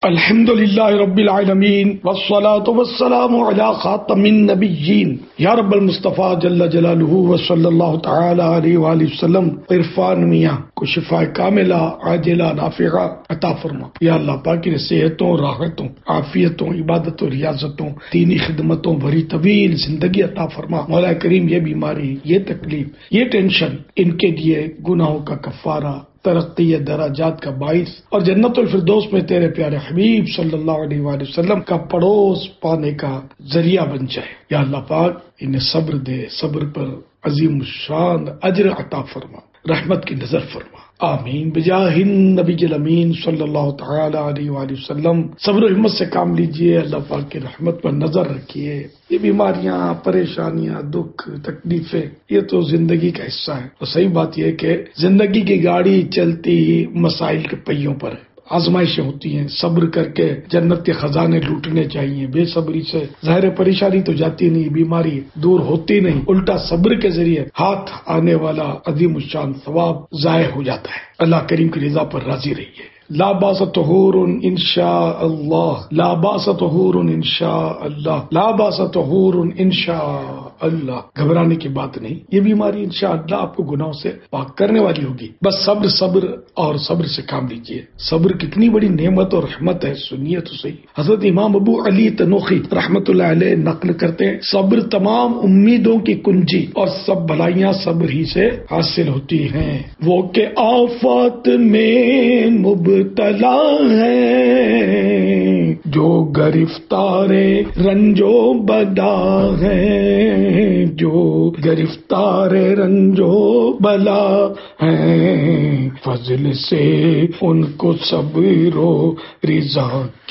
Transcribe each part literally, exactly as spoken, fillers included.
الحمد للہ رب العالمین والصلاة والسلام علی خاتم النبیین یا رب المصطفیٰ جل جلالہ وصلی اللہ تعالی علیہ وآلہ وسلم عرفان میاں کو شفا کاملہ عاجلہ نافعہ عطا فرما۔ یا اللہ پاک کی صحتوں، راحتوں، عافیتوں، عبادتوں، ریاضتوں، دینی خدمتوں بھری طویل زندگی عطا فرما۔ مولا کریم یہ بیماری، یہ تکلیف، یہ ٹینشن، ان کے لیے گناہوں کا کفارہ، ترقی درجات کا باعث اور جنت الفردوس میں تیرے پیارے حبیب صلی اللہ علیہ وآلہ وسلم کا پڑوس پانے کا ذریعہ بن جائے۔ یا اللہ پاک انہیں صبر دے، صبر پر عظیم الشان اجر عطا فرما، رحمت کی نظر فرما، آمین بجاہ النبی الامین صلی اللہ تعالی علیہ وآلہ وسلم۔ صبر و ہمت سے کام لیجئے، اللہ پاک کی رحمت پر نظر رکھیے۔ یہ بیماریاں، پریشانیاں، دکھ، تکلیفیں، یہ تو زندگی کا حصہ ہے۔ اور صحیح بات یہ ہے کہ زندگی کی گاڑی چلتی ہی مسائل کے پہیوں پر ہے، آزمائشیں ہوتی ہیں، صبر کر کے جنت کے خزانے لوٹنے چاہیے۔ بے صبری سے ظاہر پریشانی تو جاتی نہیں، بیماری دور ہوتی نہیں، الٹا صبر کے ذریعے ہاتھ آنے والا عظیم الشان ثواب ضائع ہو جاتا ہے۔ اللہ کریم کی رضا پر راضی رہیے۔ لا باس طہور انشاء اللہ، لا باس طہور انشاء اللہ، لا باس طہور انشاء اللہ۔ گھبرانے کی بات نہیں، یہ بیماری انشاءاللہ آپ کو گناہوں سے پاک کرنے والی ہوگی۔ بس صبر صبر اور صبر سے کام لیجیے۔ صبر کتنی بڑی نعمت اور رحمت ہے، سنیے تو صحیح۔ حضرت امام ابو علی تنوخی رحمت اللہ علیہ نقل کرتے ہیں، صبر تمام امیدوں کی کنجی اور سب بھلائیاں صبر ہی سے حاصل ہوتی ہیں۔ وہ کہ آفات میں مبتلا ہے جو گرفتار رنجو بلا ہے، جو گرفتار رنجو بلا ہے، فضل سے ان کو صبر و رضا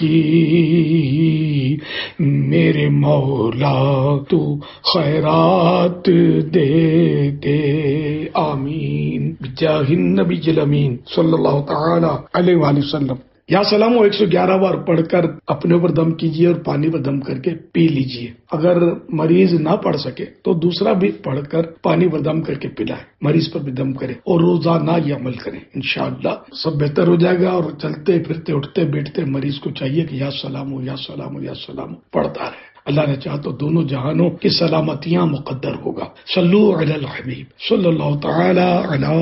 کی، میرے مولا تو خیرات دے دے، آمین بجاہ النبی الامین صلی اللہ تعالی علیہ وآلہ وسلم۔ یا سلام ایک سو گیارہ بار پڑھ کر اپنے اوپر دم کیجیے اور پانی پر دم کر کے پی لیجیے۔ اگر مریض نہ پڑھ سکے تو دوسرا بھی پڑھ کر پانی پر دم کر کے پلائے، مریض پر بھی دم کرے اور روزانہ یہ عمل کریں، انشاءاللہ سب بہتر ہو جائے گا۔ اور چلتے پھرتے اٹھتے بیٹھتے مریض کو چاہیے کہ یا سلام ہو یا سلام ہو یا سلام ہو پڑھتا رہے۔ اللہ نے چاہا تو دونوں جہانوں کی سلامتیاں مقدر ہوگا۔ صلو علی الحبیب صلی اللہ تعالی علی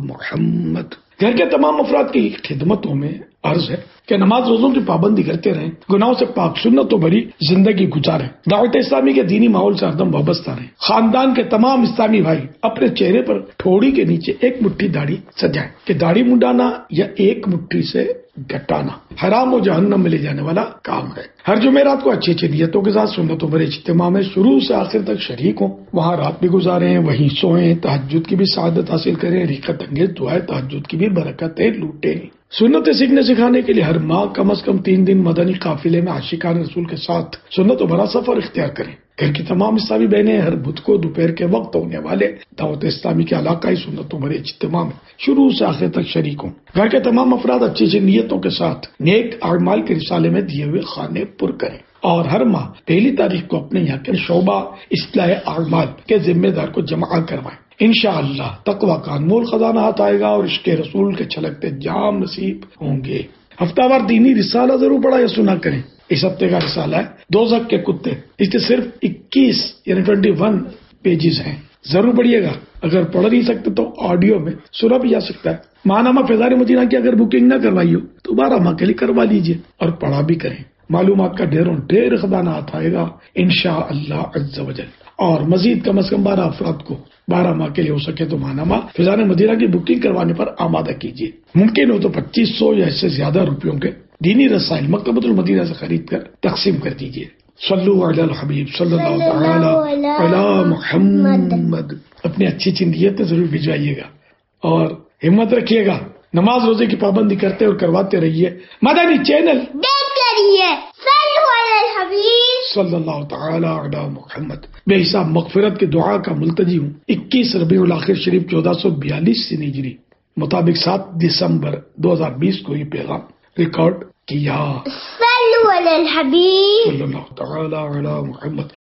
محمد۔ گھر کے تمام افراد کی خدمتوں میں عرض ہے کہ نماز روزوں کی پابندی کرتے رہیں، گناہوں سے پاک سنتوں بھری زندگی گزاریں، دعوت اسلامی کے دینی ماحول سے ہردم وابستہ رہیں۔ خاندان کے تمام اسلامی بھائی اپنے چہرے پر ٹھوڑی کے نیچے ایک مٹھی داڑھی سجائیں کہ داڑھی منڈانا یا ایک مٹھی سے گٹانا حرام و جہنم میں لے جانے والا کام ہے۔ ہر جمعرات کو اچھی اچھی نیتوں کے ساتھ سنتوں بھرے اجتماع میں شروع سے آخر تک شریک ہوں، وہاں رات بھی گزاریں، وہیں سوئیں، تہجد کی بھی سعادت حاصل کریں، رحمت انگیز دعائیں تہجد کی بھی برکتیں لوٹیں۔ سنتیں سیکھنے سکھانے کے لیے ہر ماہ کم از کم تین دن مدنی قافلے میں عاشقان رسول کے ساتھ سنت و بھرا سفر اختیار کریں۔ گھر کی تمام اسلامی بہنیں ہر بدھ کو دوپہر کے وقت ہونے والے دعوت اسلامی کے علاقائی سنتوں بھرے اجتماع میں شروع سے آخر تک شریک ہوں۔ گھر کے تمام افراد اچھی اچھی نیتوں کے ساتھ نیک اعمال کے رسالے میں دیے ہوئے خانے پر کریں اور ہر ماہ پہلی تاریخ کو اپنے یہاں کے شعبہ اصلاح اعمال کے ذمہ دار کو جمع کروائیں۔ انشاءاللہ تقوی کا انمول خزانہ ہاتھ آئے گا اور عشق رسول کے چھلکتے جام نصیب ہوں گے۔ ہفتہ وار دینی رسالہ ضرور پڑھا یا سنا کریں۔ اس ہفتے کا رسالہ ہے دوزخ کے کتے، اس کے صرف اکیس یعنی ٹوینٹی ون پیجز ہیں، ضرور پڑھیے گا۔ اگر پڑھ نہیں سکتے تو آڈیو میں سنا بھی جا سکتا ہے۔ ماہنامہ فیضان مدینہ کی اگر بکنگ نہ کروائی ہو تو بارہ ماہ کے لیے کروا لیجیے اور پڑھا بھی کریں۔ معلومات کا ڈھیروں ڈھیر خزانہ ہاتھ آئے گا انشاءاللہ عز و جل۔ اور مزید کم از کم بارہ افراد کو بارہ ماہ کے لیے ہو سکے تو ماہنامہ فیضان مدینہ کی بکنگ کروانے پر آمادہ کیجیے۔ ممکن ہو تو پچیس سو یا اس سے زیادہ روپیوں کے دینی رسائل مکتبۃ المدینہ سے خرید کر تقسیم کر دیجیے۔ صلو علی الحبیب صلی اللہ تعالی علی محمد۔ اپنی اچھی اچھی نیتیں ضرور بھجوائیے گا اور ہمت رکھیے گا، نماز روزے کی پابندی کرتے اور کرواتے رہیے۔ مدنی چینل دیکھتے رہیے، صلو علی الحبیب صلی اللہ تعالی علی محمد۔ بے حساب مغفرت کی دعا کا ملتجی ہوں۔ اکیس ربیع الاخر شریف چودہ سو بیالیس ہجری مطابق سات دسمبر دو ہزار بیس کو یہ پیغام ریکارڈ کیا۔ صلو علی الحبیب صلی اللہ تعالی علی محمد۔